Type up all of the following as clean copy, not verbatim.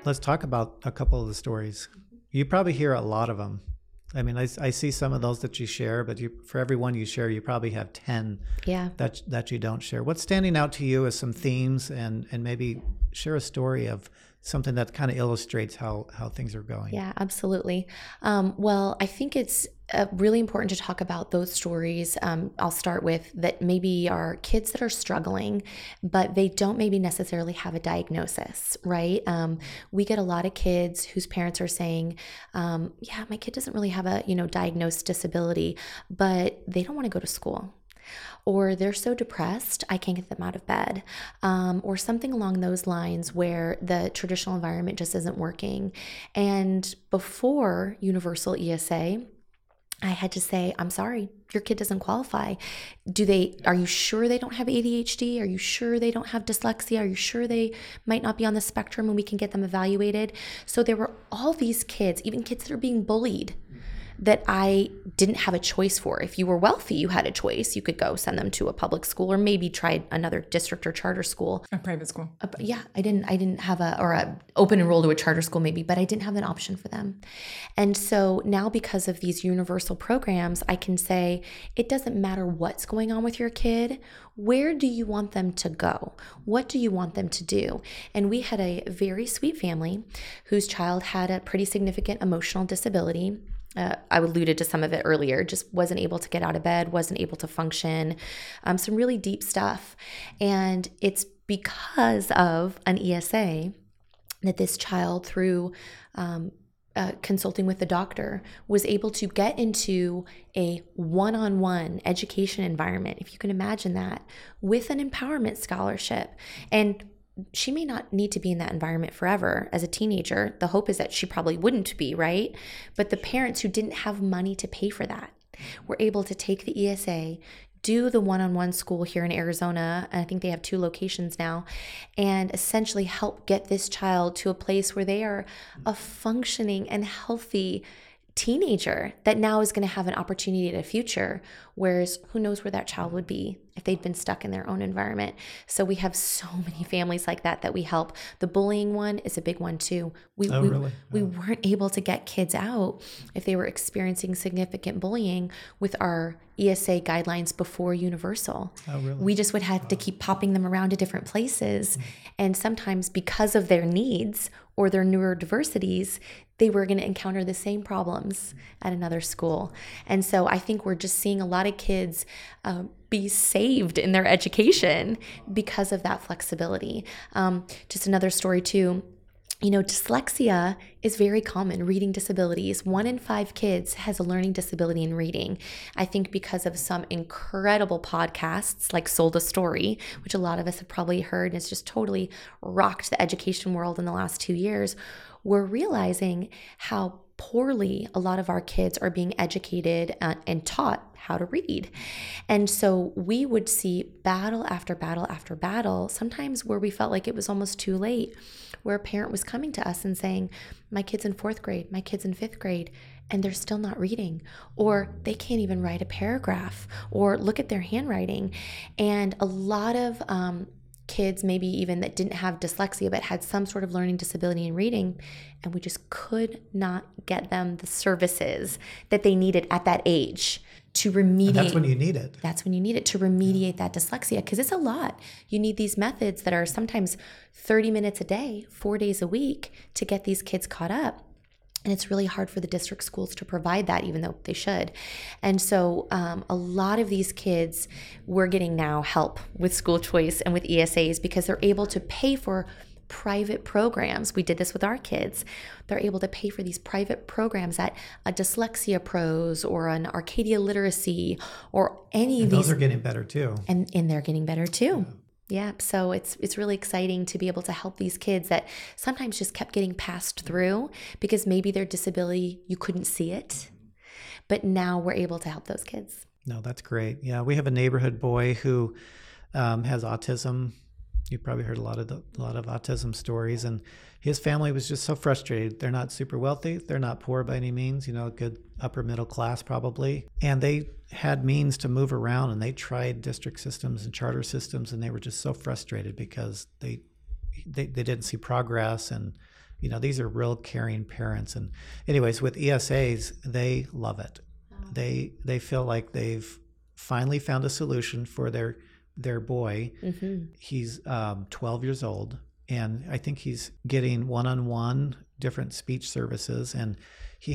let's talk about a couple of the stories. You probably hear a lot of them. I mean, I see some of those that you share, but for every one you share, you probably have 10 Yeah. that you don't share. What's standing out to you as some themes, and maybe share a story of something that kind of illustrates how things are going? Yeah, absolutely. Well, I think it's really important to talk about those stories. I'll start with that maybe are kids that are struggling, but they don't maybe necessarily have a diagnosis, right? We get a lot of kids whose parents are saying, yeah, my kid doesn't really have a, diagnosed disability, but they don't want to go to school. Or they're so depressed, I can't get them out of bed, or something along those lines where the traditional environment just isn't working. And before Universal ESA, I had to say, I'm sorry, your kid doesn't qualify. Are you sure they don't have ADHD? Are you sure they don't have dyslexia? Are you sure they might not be on the spectrum and we can get them evaluated? So there were all these kids, even kids that are being bullied, that I didn't have a choice for. If you were wealthy, you had a choice. You could go send them to a public school or maybe try another district or charter school. A private school. Yeah, I didn't have a open enroll to a charter school maybe, but I didn't have an option for them. And so now because of these universal programs, I can say it doesn't matter what's going on with your kid. Where do you want them to go? What do you want them to do? And we had a very sweet family whose child had a pretty significant emotional disability. I alluded to some of it earlier, just wasn't able to get out of bed, wasn't able to function, some really deep stuff. And it's because of an ESA that this child, through consulting with the doctor, was able to get into a one-on-one education environment, if you can imagine that, with an empowerment scholarship. And she may not need to be in that environment forever as a teenager. The hope is that she probably wouldn't be, right? But the parents who didn't have money to pay for that were able to take the ESA, do the one-on-one school here in Arizona, and I think they have 2 locations now, and essentially help get this child to a place where they are a functioning and healthy teenager that now is going to have an opportunity at a future, whereas who knows where that child would be if they'd been stuck in their own environment. So we have so many families like that we help. The bullying one is a big one too. We weren't able to get kids out if they were experiencing significant bullying with our ESA guidelines before Universal. We just would have to keep popping them around to different places. And sometimes because of their needs or their neurodiversities, they were going to encounter the same problems at another school. And so I think we're just seeing a lot of kids be saved in their education because of that flexibility. Just another story too. Dyslexia is very common, reading disabilities. 1 in 5 kids has a learning disability in reading. I think because of some incredible podcasts like Sold a Story, which a lot of us have probably heard, and it's just totally rocked the education world in the last 2 years, we're realizing how poorly a lot of our kids are being educated and taught how to read. And so we would see battle after battle after battle, sometimes where we felt like it was almost too late, where a parent was coming to us and saying, my kid's in 4th grade, my kid's in 5th grade, and they're still not reading, or they can't even write a paragraph, or look at their handwriting. And a lot of kids maybe even that didn't have dyslexia but had some sort of learning disability in reading, and we just could not get them the services that they needed at that age to remediate. And that's when you need it. That's when you need it to remediate that dyslexia, because it's a lot. You need these methods that are sometimes 30 minutes a day, 4 days a week to get these kids caught up. And it's really hard for the district schools to provide that, even though they should. And so a lot of these kids, we're getting now help with school choice and with ESAs because they're able to pay for private programs. We did this with our kids. They're able to pay for these private programs at a Dyslexia Pros or an Arcadia Literacy or any of these. Those are getting better too. And they're getting better too. Yeah, so it's really exciting to be able to help these kids that sometimes just kept getting passed through because maybe their disability, you couldn't see it, but now we're able to help those kids. No, that's great. Yeah, we have a neighborhood boy who has autism. You've probably heard a lot of autism stories, and his family was just so frustrated. They're not super wealthy. They're not poor by any means, good upper middle class probably. And they had means to move around, and they tried district systems and charter systems, and they were just so frustrated because they didn't see progress, and these are real caring parents. And anyways, with ESAs, they love it. They feel like they've finally found a solution for their boy. He's 12 years old, and I think he's getting one-on-one different speech services, and he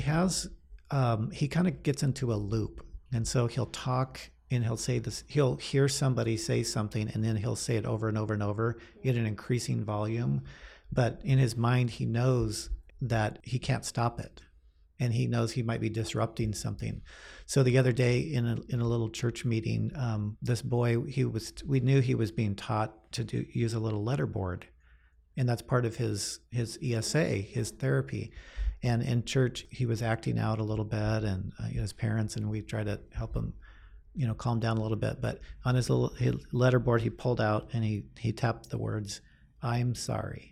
kind of gets into a loop. And so he'll talk and he'll say this, he'll hear somebody say something, and then he'll say it over and over and over in an increasing volume. But in his mind, he knows that he can't stop it. And he knows he might be disrupting something. So the other day in a little church meeting, this boy, we knew he was being taught to use a little letterboard. And that's part of his ESA, his therapy. And in church, he was acting out a little bit, and his parents, and we tried to help him, calm down a little bit. But on his letterboard, he pulled out and he tapped the words, "I'm sorry."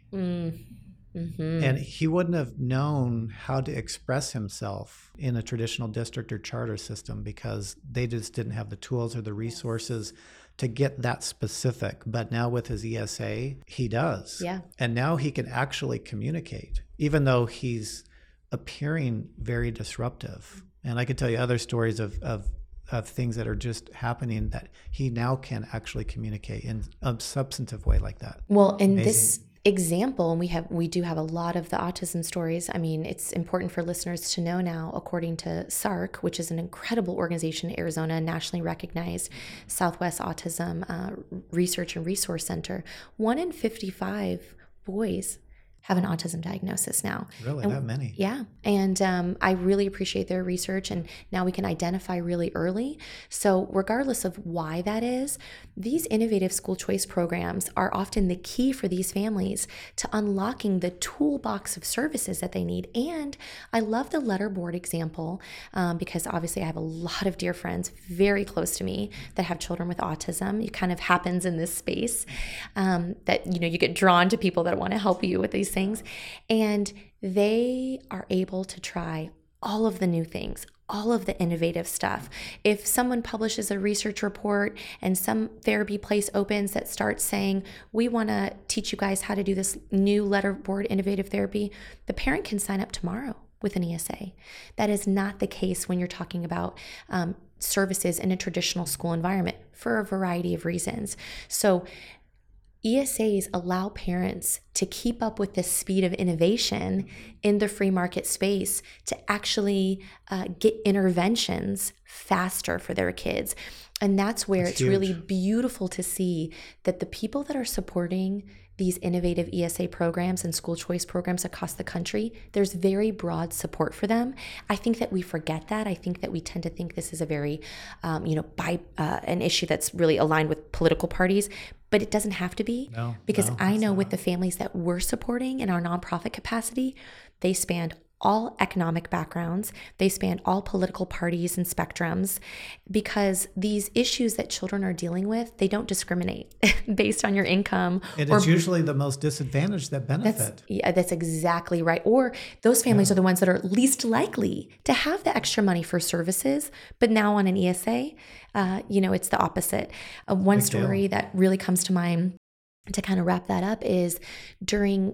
And he wouldn't have known how to express himself in a traditional district or charter system because they just didn't have the tools or the resources to get that specific. But now with his ESA, he does. Yeah. And now he can actually communicate, even though he's appearing very disruptive. And I could tell you other stories of things that are just happening that he now can actually communicate in a substantive way like that. Well, in this example, and we do have a lot of the autism stories. I mean, it's important for listeners to know now, according to SARC, which is an incredible organization in Arizona, nationally recognized Southwest Autism Research and Resource Center, 1 in 55 boys have an autism diagnosis now. Really, that many? Yeah. And I really appreciate their research, and now we can identify really early. So regardless of why that is, these innovative school choice programs are often the key for these families to unlocking the toolbox of services that they need. And I love the letterboard example because obviously I have a lot of dear friends very close to me that have children with autism. It kind of happens in this space that, you get drawn to people that want to help you with these things, and they are able to try all of the new things, all of the innovative stuff. If someone publishes a research report and some therapy place opens that starts saying, "We want to teach you guys how to do this new letterboard innovative therapy," the parent can sign up tomorrow with an ESA. That is not the case when you're talking about services in a traditional school environment for a variety of reasons. So ESAs allow parents to keep up with the speed of innovation in the free market space to actually get interventions faster for their kids. And that's where it's really beautiful to see that the people that are supporting these innovative ESA programs and school choice programs across the country, there's very broad support for them. I think that we forget that. I think that we tend to think this is a very, an issue that's really aligned with political parties, but it doesn't have to be. Because I know with the families that we're supporting in our nonprofit capacity, they span all economic backgrounds, they span all political parties and spectrums, because these issues that children are dealing with, they don't discriminate based on your income. And it's usually the most disadvantaged that benefit. That's exactly right. Or those families are the ones that are least likely to have the extra money for services, but now on an ESA, it's the opposite. One story that really comes to mind to kind of wrap that up is during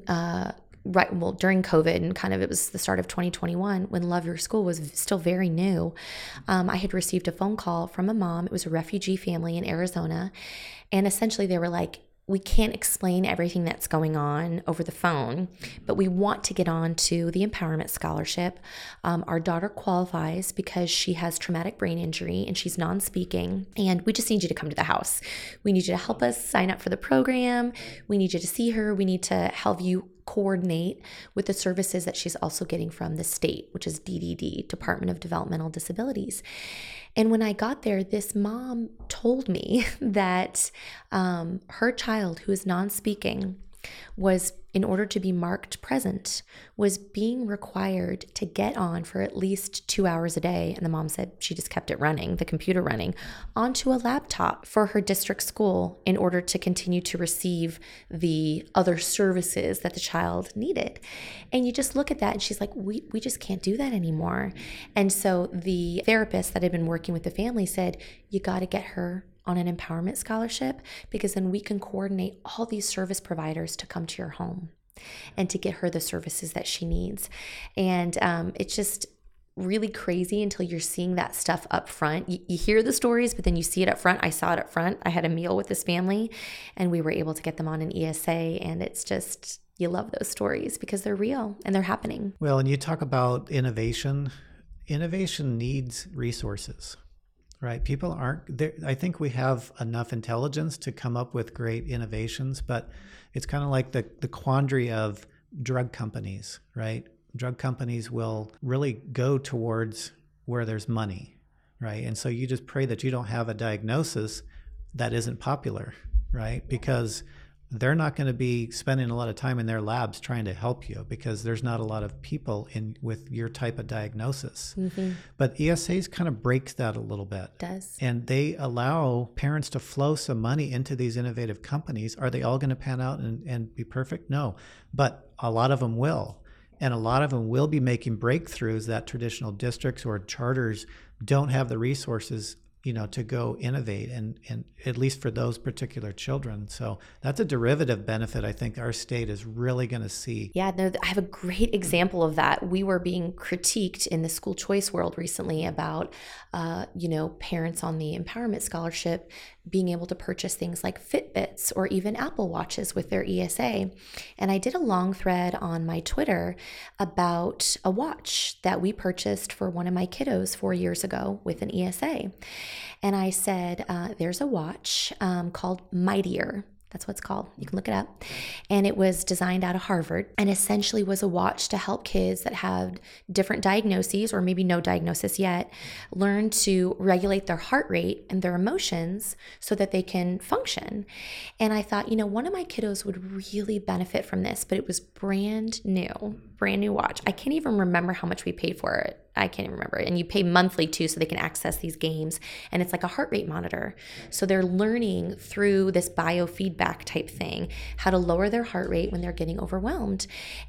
COVID, and kind of it was the start of 2021 when Love Your School was still very new. I had received a phone call from a mom. It was a refugee family in Arizona. And essentially they were like, "We can't explain everything that's going on over the phone, but we want to get on to the Empowerment Scholarship. Our daughter qualifies because she has traumatic brain injury and she's non-speaking, and we just need you to come to the house. We need you to help us sign up for the program. We need you to see her. We need to help you coordinate with the services that she's also getting from the state, which is DDD, Department of Developmental Disabilities." And when I got there, this mom told me that her child, who is non-speaking, was, in order to be marked present, was being required to get on for at least 2 hours a day. And the mom said she just kept it running, the computer running, onto a laptop for her district school in order to continue to receive the other services that the child needed. And you just look at that and she's like, we just can't do that anymore. And so the therapist that had been working with the family said, "You got to get her on an empowerment scholarship, because then we can coordinate all these service providers to come to your home." and to get her the services that she needs. And it's just really crazy until you're seeing that stuff up front. You hear the stories, but then you see it up front. I saw it up front. I had a meal with this family and we were able to get them on an ESA, and it's just, you love those stories because they're real and they're happening. Well, and you talk about innovation. Innovation needs resources, right? People aren't there. I think we have enough intelligence to come up with great innovations, but it's kind of like the quandary of drug companies, right? Drug companies will really go towards where there's money, right? And so you just pray that you don't have a diagnosis that isn't popular, right? Because they're not going to be spending a lot of time in their labs trying to help you because there's not a lot of people in with your type of diagnosis. Mm-hmm. But ESAs kind of breaks that a little bit. It does. And they allow parents to flow some money into these innovative companies. Are they all going to pan out and be perfect? No, but a lot of them will. And a lot of them will be making breakthroughs that traditional districts or charters don't have the resources, to go innovate, and at least for those particular children. So that's a derivative benefit I think our state is really going to see. Yeah, no, I have a great example of that. We were being critiqued in the school choice world recently about, parents on the Empowerment Scholarship being able to purchase things like Fitbits or even Apple Watches with their ESA. And I did a long thread on my Twitter about a watch that we purchased for one of my kiddos 4 years ago with an ESA. And I said, there's a watch called Mightier. That's what it's called. You can look it up. And it was designed out of Harvard and essentially was a watch to help kids that had different diagnoses or maybe no diagnosis yet learn to regulate their heart rate and their emotions so that they can function. And I thought, one of my kiddos would really benefit from this, but it was brand new watch. I can't even remember how much we paid for it. I can't even remember. And you pay monthly too, so they can access these games. And it's like a heart rate monitor. So they're learning through this biofeedback type thing how to lower their heart rate when they're getting overwhelmed.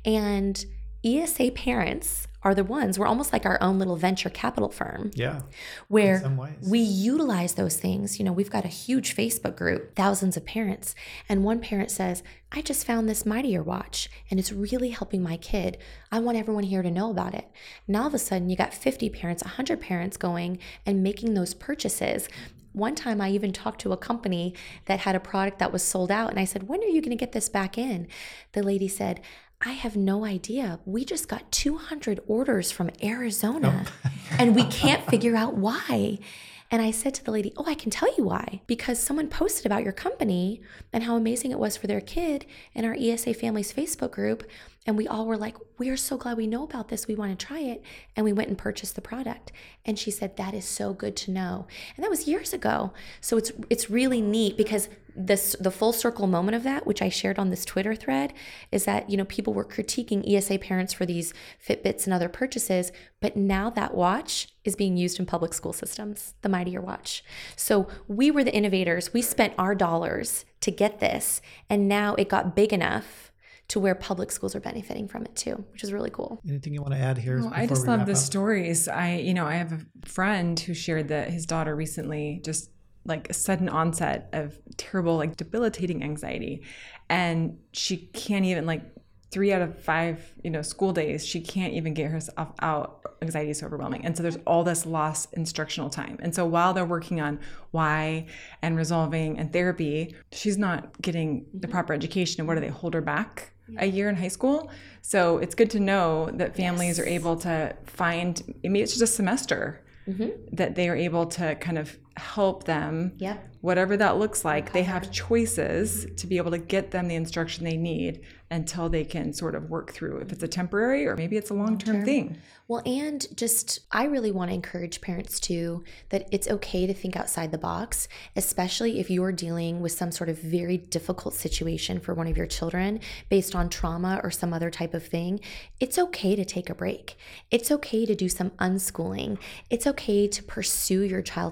And ESA parents are the ones, we're almost like our own little venture capital firm. Yeah. Where in some ways we utilize those things. We've got a huge Facebook group, thousands of parents. And one parent says, I just found this Mightier watch and it's really helping my kid. I want everyone here to know about it. Now all of a sudden you got 50 parents, 100 parents going and making those purchases. One time I even talked to a company that had a product that was sold out. And I said, when are you going to get this back in? The lady said, I have no idea. We just got 200 orders from Arizona and we can't figure out why. And I said to the lady, I can tell you why. Because someone posted about your company and how amazing it was for their kid in our ESA Families Facebook group. And we all were like, we are so glad we know about this. We want to try it. And we went and purchased the product. And she said, that is so good to know. And that was years ago. So it's really neat because the full circle moment of that, which I shared on this Twitter thread, is that, people were critiquing ESA parents for these Fitbits and other purchases. But now that watch is being used in public school systems, the Mightier watch. So we were the innovators. We spent our dollars to get this. And now it got big enough to where public schools are benefiting from it too, which is really cool. Anything you want to add here? I just love the stories. I have a friend who shared that his daughter recently just like a sudden onset of terrible, like debilitating anxiety. And she can't even 3 out of 5, school days, she can't even get herself out. Anxiety is so overwhelming. And so there's all this lost instructional time. And so while they're working on why and resolving and therapy, she's not getting the proper education. And what do they hold her back a year in high school? So it's good to know that families are able to find, maybe it's just a semester, that they are able to kind of help them, whatever that looks like. They have choices to be able to get them the instruction they need until they can sort of work through if it's a temporary or maybe it's a long-term thing. Well, and just, I really want to encourage parents too, that it's okay to think outside the box, especially if you're dealing with some sort of very difficult situation for one of your children based on trauma or some other type of thing. It's okay to take a break. It's okay to do some unschooling. It's okay to pursue your child's passion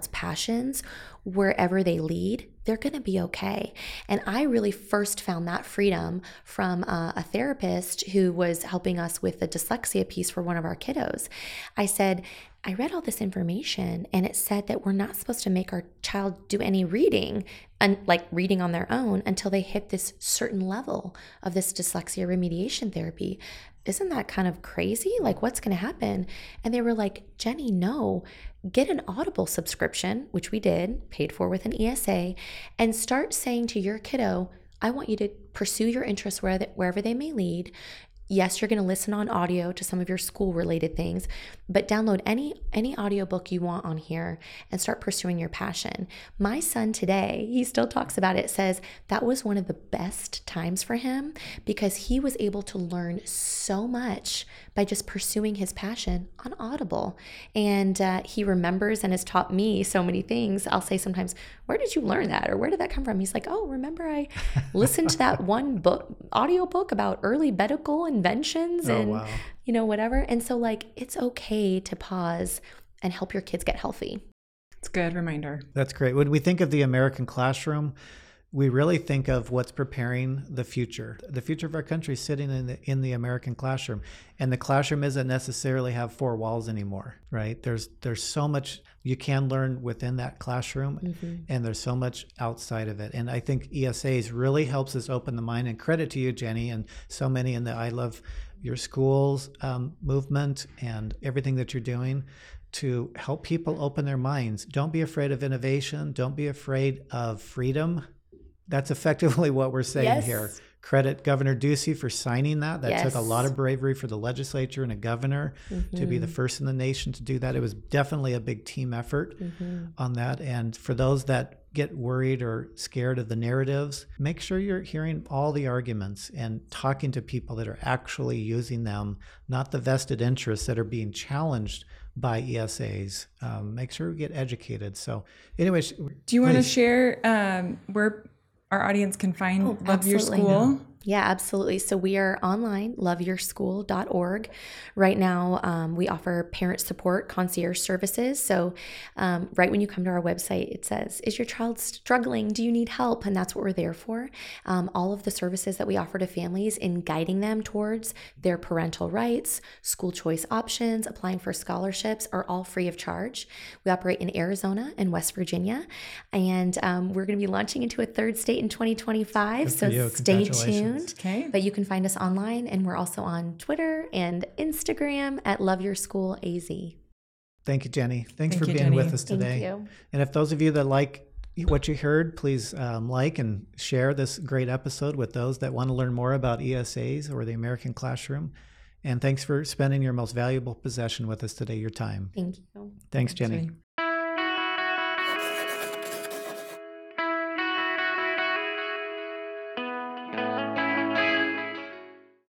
passions wherever they lead, they're going to be okay. And I really first found that freedom from a therapist who was helping us with the dyslexia piece for one of our kiddos. I said, I read all this information and it said that we're not supposed to make our child do any reading, like reading on their own, until they hit this certain level of this dyslexia remediation therapy. Isn't that kind of crazy? Like, what's going to happen? And they were like, Jenny, no, get an Audible subscription, which we did, paid for with an ESA, and start saying to your kiddo, I want you to pursue your interests wherever they may lead. Yes, you're going to listen on audio to some of your school related things, but download any audiobook you want on here and start pursuing your passion. My son today, he still talks about it, says that was one of the best times for him because he was able to learn so much by just pursuing his passion on Audible. And he remembers and has taught me so many things. I'll say sometimes, where did you learn that? Or where did that come from? He's like, oh, remember I listened to that one audiobook about early medical inventions and, wow. Whatever. And so like, it's okay to pause and help your kids get healthy. It's a good reminder. That's great. When we think of the American classroom, we really think of what's preparing the future. The future of our country is sitting in the American classroom. And the classroom doesn't necessarily have four walls anymore, right? There's so much you can learn within that classroom, and there's so much outside of it. And I think ESAs really helps us open the mind, and credit to you, Jenny, and so many in the I Love Your Schools movement and everything that you're doing to help people open their minds. Don't be afraid of innovation. Don't be afraid of freedom. That's effectively what we're saying here. Credit Governor Ducey for signing that. That took a lot of bravery for the legislature and a governor to be the first in the nation to do that. It was definitely a big team effort on that. And for those that get worried or scared of the narratives, make sure you're hearing all the arguments and talking to people that are actually using them, not the vested interests that are being challenged by ESAs. Make sure we get educated. So anyways, do you want to share where our audience can find Love Your School? Yeah, absolutely. So we are online, loveyourschool.org. Right now, we offer parent support concierge services. So right when you come to our website, it says, is your child struggling? Do you need help? And that's what we're there for. All of the services that we offer to families in guiding them towards their parental rights, school choice options, applying for scholarships are all free of charge. We operate in Arizona and West Virginia, and we're going to be launching into a third state in 2025. So stay tuned. Okay. But you can find us online, and we're also on Twitter and Instagram at Love Your School AZ. Thank you, Jenny. Thanks for being Jenny. with us today. Thank you. And if those of you that like what you heard, please like and share this great episode with those that want to learn more about ESAs or the American classroom. And thanks for spending your most valuable possession with us today, your time. Thank you. Thanks, Jenny.